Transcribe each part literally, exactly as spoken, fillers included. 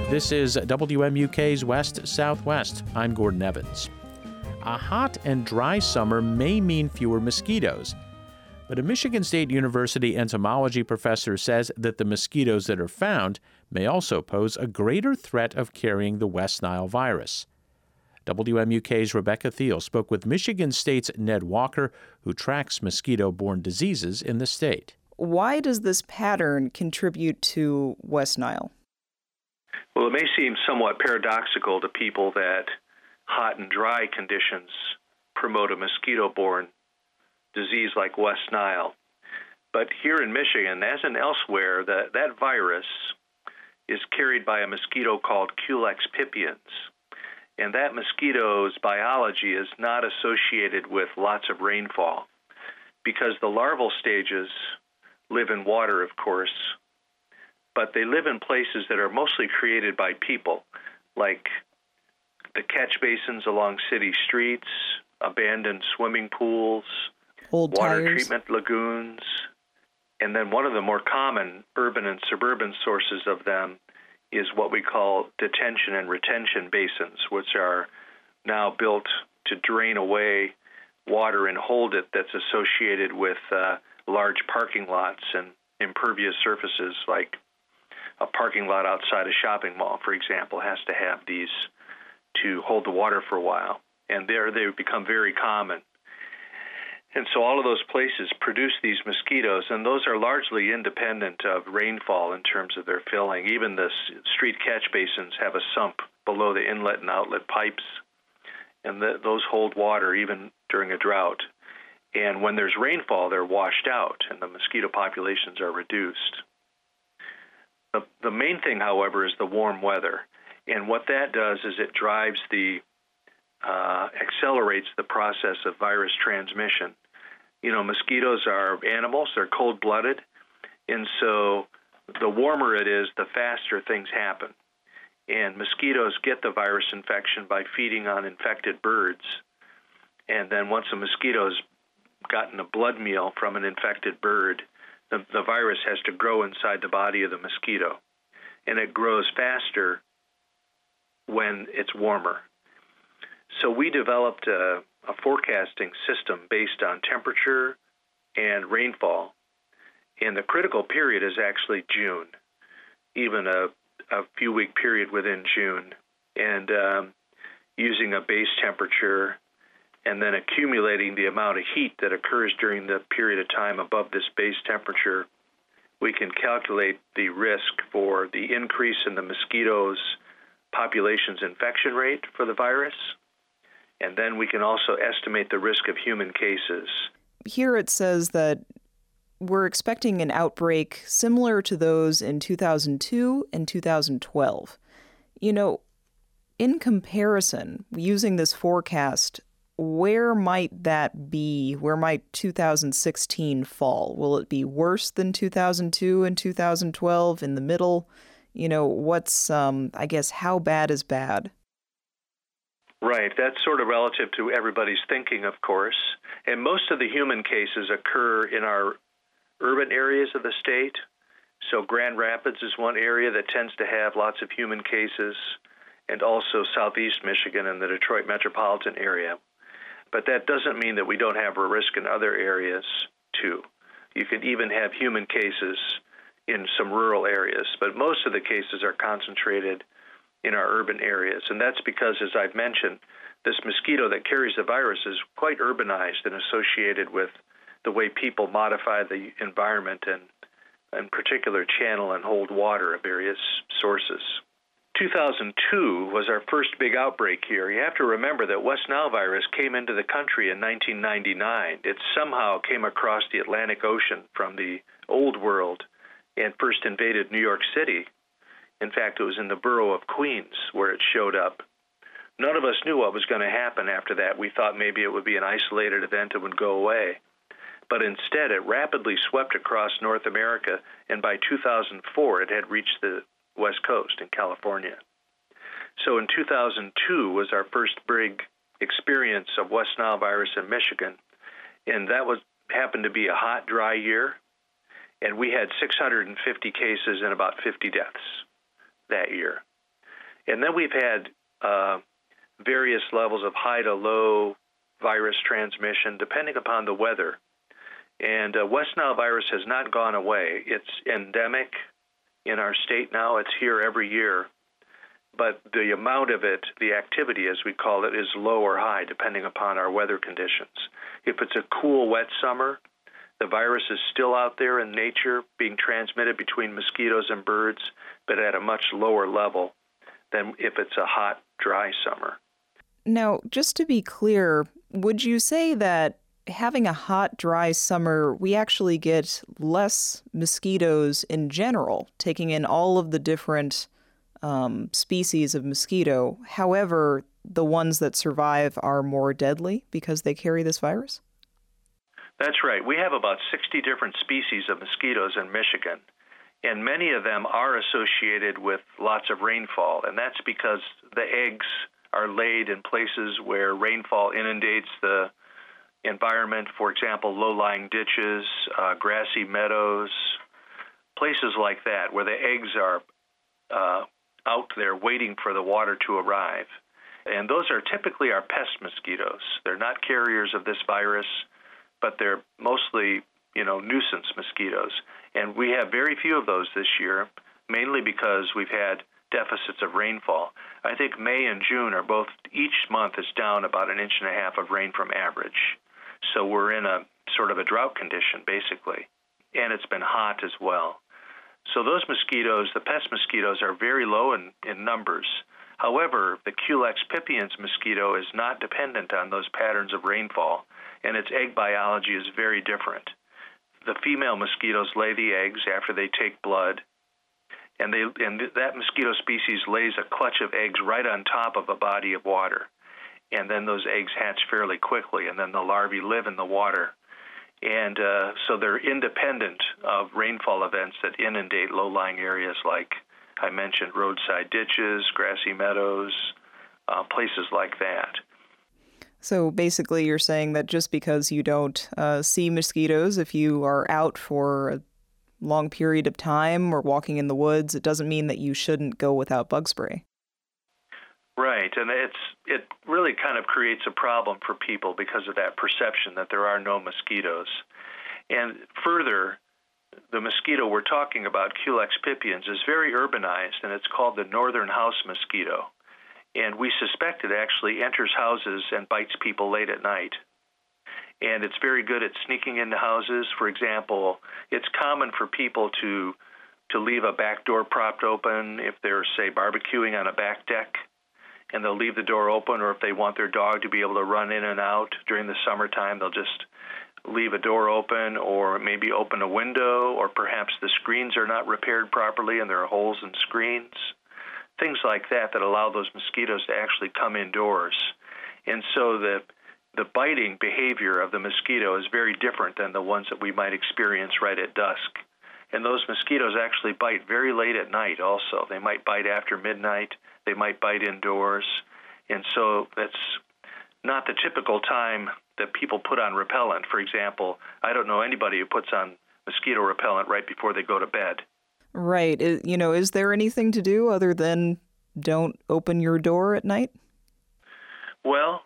This is W M U K's West Southwest. I'm Gordon Evans. A hot and dry summer may mean fewer mosquitoes, but a Michigan State University entomology professor says that the mosquitoes that are found may also pose a greater threat of carrying the West Nile virus. W M U K's Rebecca Thiel spoke with Michigan State's Ned Walker, who tracks mosquito-borne diseases in the state. Why does this pattern contribute to West Nile? Well, it may seem somewhat paradoxical to people that hot and dry conditions promote a mosquito-borne disease like West Nile. But here in Michigan, as in elsewhere, that, that virus is carried by a mosquito called Culex pipiens. And that mosquito's biology is not associated with lots of rainfall because the larval stages live in water, of course, but they live in places that are mostly created by people, like the catch basins along city streets, abandoned swimming pools, old water tires. treatment lagoons, and then one of the more common urban and suburban sources of them is what we call detention and retention basins, which are now built to drain away water and hold it that's associated with uh, large parking lots and impervious surfaces, like a parking lot outside a shopping mall, for example, has to have these to hold the water for a while. And there they become very common. And so all of those places produce these mosquitoes, and those are largely independent of rainfall in terms of their filling. Even the street catch basins have a sump below the inlet and outlet pipes, and the, those hold water even during a drought. And when there's rainfall, they're washed out, and the mosquito populations are reduced. The, the main thing, however, is the warm weather. And what that does is it drives the, uh, accelerates the process of virus transmission. You know, mosquitoes are animals, they're cold-blooded, and so the warmer it is, the faster things happen. And mosquitoes get the virus infection by feeding on infected birds. And then once a mosquito's gotten a blood meal from an infected bird, the, the virus has to grow inside the body of the mosquito. And it grows faster when it's warmer. So we developed a, a forecasting system based on temperature and rainfall. And the critical period is actually June, even a, a few week period within June. And um, using a base temperature and then accumulating the amount of heat that occurs during the period of time above this base temperature, we can calculate the risk for the increase in the mosquito's population's infection rate for the virus. And then we can also estimate the risk of human cases. Here it says that we're expecting an outbreak similar to those in two thousand two and two thousand twelve. You know, in comparison, using this forecast, where might that be? Where might two thousand sixteen fall? Will it be worse than two thousand two and two thousand twelve, in the middle? You know, what's, um, I guess, how bad is bad? Right. That's sort of relative to everybody's thinking, of course. And most of the human cases occur in our urban areas of the state. So Grand Rapids is one area that tends to have lots of human cases, and also southeast Michigan and the Detroit metropolitan area. But that doesn't mean that we don't have a risk in other areas, too. You can even have human cases in some rural areas, but most of the cases are concentrated in our urban areas. And that's because, as I've mentioned, this mosquito that carries the virus is quite urbanized and associated with the way people modify the environment and, in particular, channel and hold water at various sources. two thousand two was our first big outbreak here. You have to remember that West Nile virus came into the country in nineteen ninety-nine. It somehow came across the Atlantic Ocean from the Old World and first invaded New York City. In fact, it was in the borough of Queens where it showed up. None of us knew what was going to happen after that. We thought maybe it would be an isolated event and would go away. But instead, it rapidly swept across North America, and by two thousand four, it had reached the West Coast in California. So in two thousand two was our first big experience of West Nile virus in Michigan, and that was happened to be a hot, dry year, and we had six hundred fifty cases and about fifty deaths that year. And then we've had uh, various levels of high to low virus transmission depending upon the weather. And uh, West Nile virus has not gone away. It's endemic in our state now. It's here every year. But the amount of it, the activity as we call it, is low or high depending upon our weather conditions. If it's a cool, wet summer, the virus is still out there in nature being transmitted between mosquitoes and birds, but at a much lower level than if it's a hot, dry summer. Now, just to be clear, would you say that having a hot, dry summer, we actually get less mosquitoes in general, taking in all of the different um, species of mosquito? However, the ones that survive are more deadly because they carry this virus? That's right. We have about sixty different species of mosquitoes in Michigan, and many of them are associated with lots of rainfall, and that's because the eggs are laid in places where rainfall inundates the environment. For example, low-lying ditches, uh, grassy meadows, places like that where the eggs are uh, out there waiting for the water to arrive. And those are typically our pest mosquitoes. They're not carriers of this virus, but they're mostly, you know, nuisance mosquitoes. And we have very few of those this year, mainly because we've had deficits of rainfall. I think May and June are both, each month is down about an inch and a half of rain from average. So we're in a sort of a drought condition, basically. And it's been hot as well. So those mosquitoes, the pest mosquitoes, are very low in, in numbers. However, the Culex pipiens mosquito is not dependent on those patterns of rainfall, and its egg biology is very different. The female mosquitoes lay the eggs after they take blood, and they and that mosquito species lays a clutch of eggs right on top of a body of water. And then those eggs hatch fairly quickly, and then the larvae live in the water. And uh, so they're independent of rainfall events that inundate low-lying areas like I mentioned, roadside ditches, grassy meadows, uh, places like that. So basically you're saying that just because you don't uh, see mosquitoes, if you are out for a long period of time or walking in the woods, it doesn't mean that you shouldn't go without bug spray. Right, and it's it really kind of creates a problem for people because of that perception that there are no mosquitoes. And further, the mosquito we're talking about, Culex pipiens, is very urbanized, and it's called the northern house mosquito. And we suspect it actually enters houses and bites people late at night. And it's very good at sneaking into houses. For example, it's common for people to to leave a back door propped open if they're, say, barbecuing on a back deck, and they'll leave the door open, or if they want their dog to be able to run in and out during the summertime, they'll just leave a door open, or maybe open a window, or perhaps the screens are not repaired properly and there are holes in screens. Things like that that allow those mosquitoes to actually come indoors. And so the the biting behavior of the mosquito is very different than the ones that we might experience right at dusk. And those mosquitoes actually bite very late at night also. They might bite after midnight. They might bite indoors. And so that's not the typical time that people put on repellent. For example, I don't know anybody who puts on mosquito repellent right before they go to bed. Right. Is, you know, is there anything to do other than don't open your door at night? Well,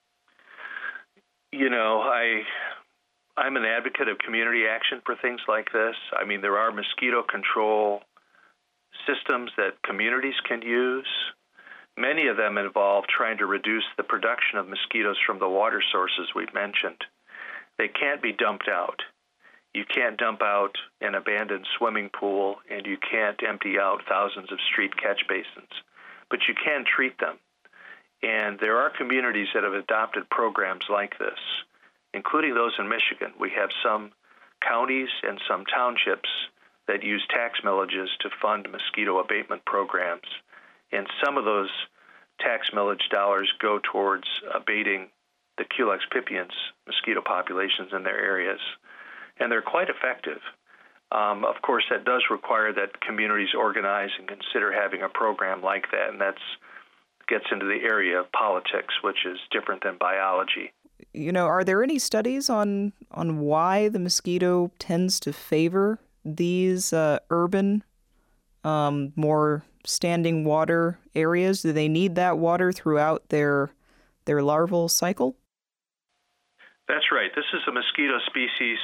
you know, I, I'm an advocate of community action for things like this. I mean, there are mosquito control systems that communities can use. Many of them involve trying to reduce the production of mosquitoes from the water sources we've mentioned. They can't be dumped out. You can't dump out an abandoned swimming pool, and you can't empty out thousands of street catch basins, but you can treat them. And there are communities that have adopted programs like this, including those in Michigan. We have some counties and some townships that use tax millages to fund mosquito abatement programs. And some of those tax millage dollars go towards abating the Culex pipiens mosquito populations in their areas. And they're quite effective. Um, of course, that does require that communities organize and consider having a program like that, and that gets into the area of politics, which is different than biology. You know, are there any studies on on why the mosquito tends to favor these uh, urban um, more standing water areas? Do they need that water throughout their their larval cycle? That's right. This is a mosquito species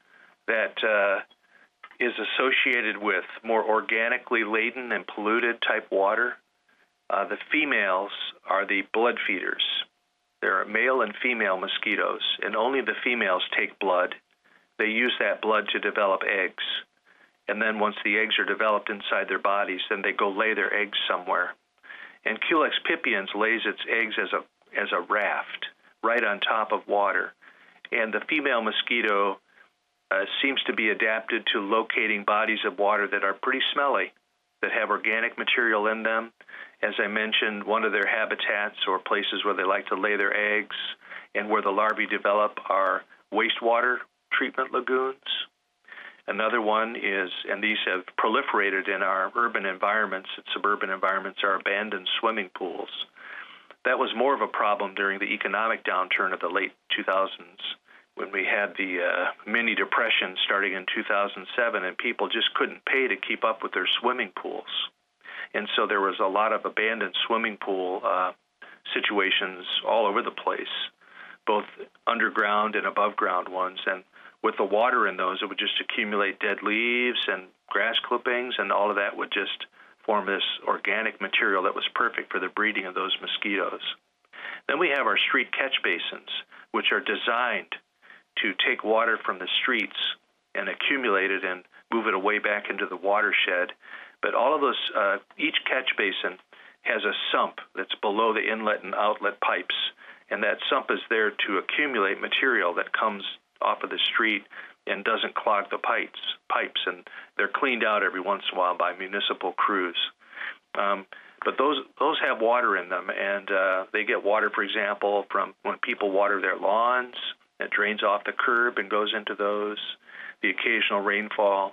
that uh, is associated with more organically laden and polluted type water. Uh, the females are the blood feeders. There are male and female mosquitoes, and only the females take blood. They use that blood to develop eggs. And then once the eggs are developed inside their bodies, then they go lay their eggs somewhere. And Culex pipiens lays its eggs as a as a raft right on top of water. And the female mosquito uh, seems to be adapted to locating bodies of water that are pretty smelly, that have organic material in them. As I mentioned, one of their habitats or places where they like to lay their eggs and where the larvae develop are wastewater treatment lagoons. Another one is, and these have proliferated in our urban environments and suburban environments, are abandoned swimming pools. That was more of a problem during the economic downturn of the late two thousands, when we had the uh, mini depression starting in two thousand seven, and people just couldn't pay to keep up with their swimming pools. And so there was a lot of abandoned swimming pool uh, situations all over the place, both underground and above ground ones. And with the water in those, it would just accumulate dead leaves and grass clippings, and all of that would just form this organic material that was perfect for the breeding of those mosquitoes. Then we have our street catch basins, which are designed to take water from the streets and accumulate it and move it away back into the watershed. But all of those, uh, each catch basin has a sump that's below the inlet and outlet pipes, and that sump is there to accumulate material that comes off of the street and doesn't clog the pipes. Pipes, and they're cleaned out every once in a while by municipal crews. Um, but those those have water in them, and uh, they get water, for example, from when people water their lawns. It drains off the curb and goes into those. The occasional rainfall,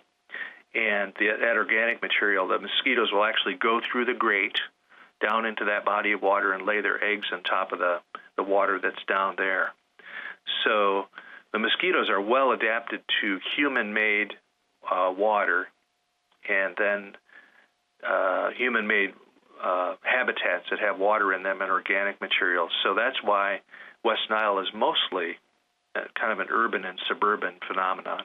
and the, that organic material. The mosquitoes will actually go through the grate down into that body of water and lay their eggs on top of the the water that's down there. So the mosquitoes are well adapted to human-made uh, water and then uh, human-made uh, habitats that have water in them and organic materials. So that's why West Nile is mostly uh, kind of an urban and suburban phenomenon.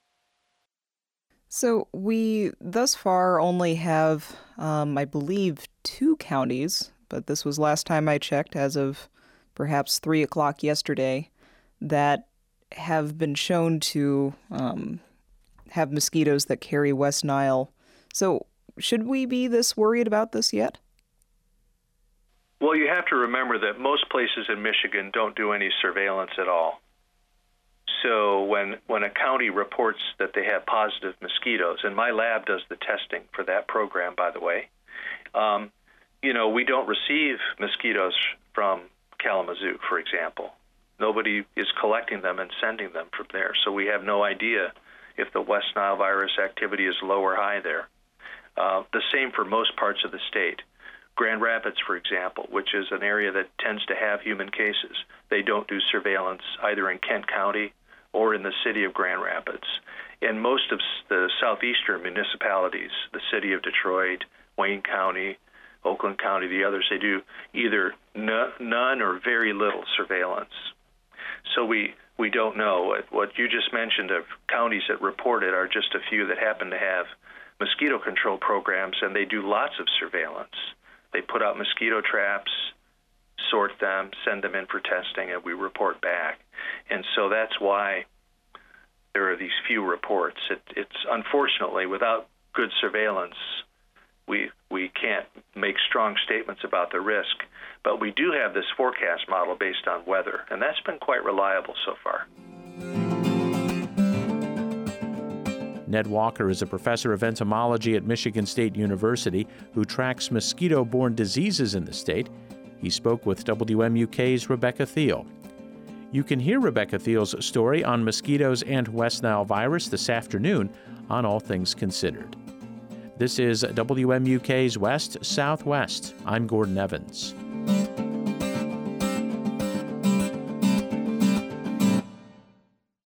So we thus far only have, um, I believe, two counties, but this was last time I checked, as of perhaps three o'clock yesterday, that have been shown to um, have mosquitoes that carry West Nile. So should we be this worried about this yet? Well, you have to remember that most places in Michigan don't do any surveillance at all. So when when a county reports that they have positive mosquitoes, and my lab does the testing for that program, by the way, um, you know, we don't receive mosquitoes from Kalamazoo, for example. Nobody is collecting them and sending them from there, so we have no idea if the West Nile virus activity is low or high there. Uh, the same for most parts of the state. Grand Rapids, for example, which is an area that tends to have human cases, they don't do surveillance either in Kent County or in the city of Grand Rapids. In most of the southeastern municipalities, the city of Detroit, Wayne County, Oakland County, the others, they do either n- none or very little surveillance. So we, we don't know. What, what you just mentioned of counties that reported are just a few that happen to have mosquito control programs, and they do lots of surveillance. They put out mosquito traps, sort them, send them in for testing, and we report back. And so that's why there are these few reports. It, it's unfortunately, without good surveillance, we we can't make strong statements about the risk. But we do have this forecast model based on weather, and that's been quite reliable so far. Ned Walker is a professor of entomology at Michigan State University who tracks mosquito-borne diseases in the state. He spoke with W M U K's Rebecca Thiel. You can hear Rebecca Thiel's story on mosquitoes and West Nile virus this afternoon on All Things Considered. This is W M U K's West Southwest. I'm Gordon Evans.